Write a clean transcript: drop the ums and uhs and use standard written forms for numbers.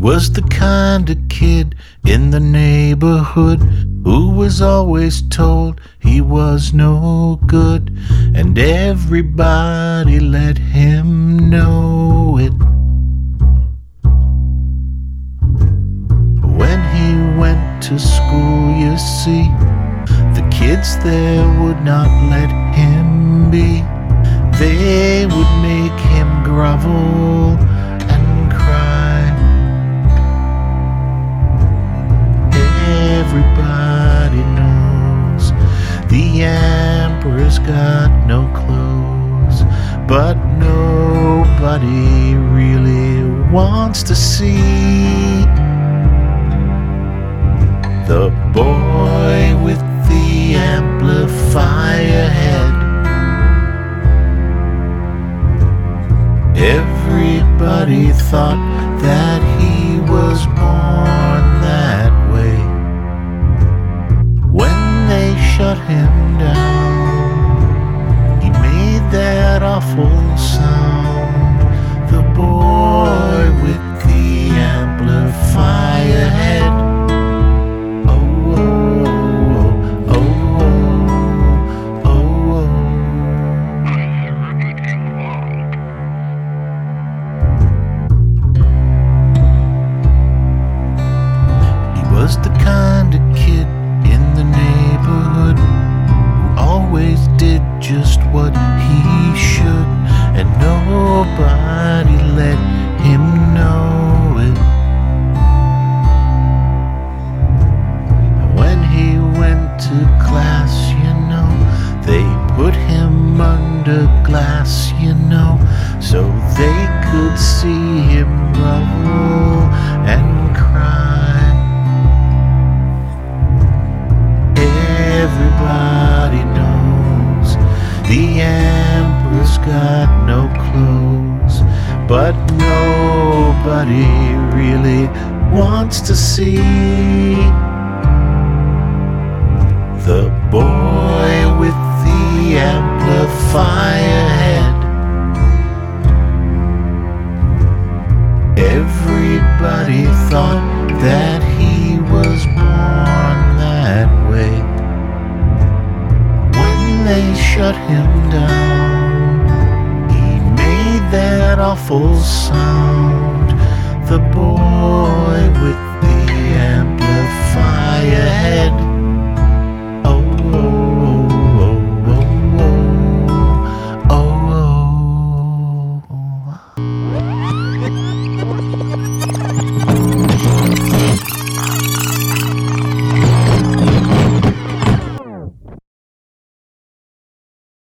was the kind of kid in the neighborhood who was always told he was no good, and everybody let him know it. When he went to school, you see, the kids there would not let him be. They would make him grovel and cry. Everybody knows the emperor's got no clothes, but nobody really wants to see the boy with the amplifier head. Everybody thought that he was born that way. When they shut him down, he made that awful sound. The boy with the amplifier head. Was the kind of kid in the neighborhood who always did just what he should, and nobody let him know it. When he went to class, you know, they put him under glass, you know, so they could see him grovel and cry. Everybody knows the emperor's got no clothes, but nobody really wants to see the boy with the amplifier head. Everybody thought that he was born that way. They shut him down, he made that awful sound. The boy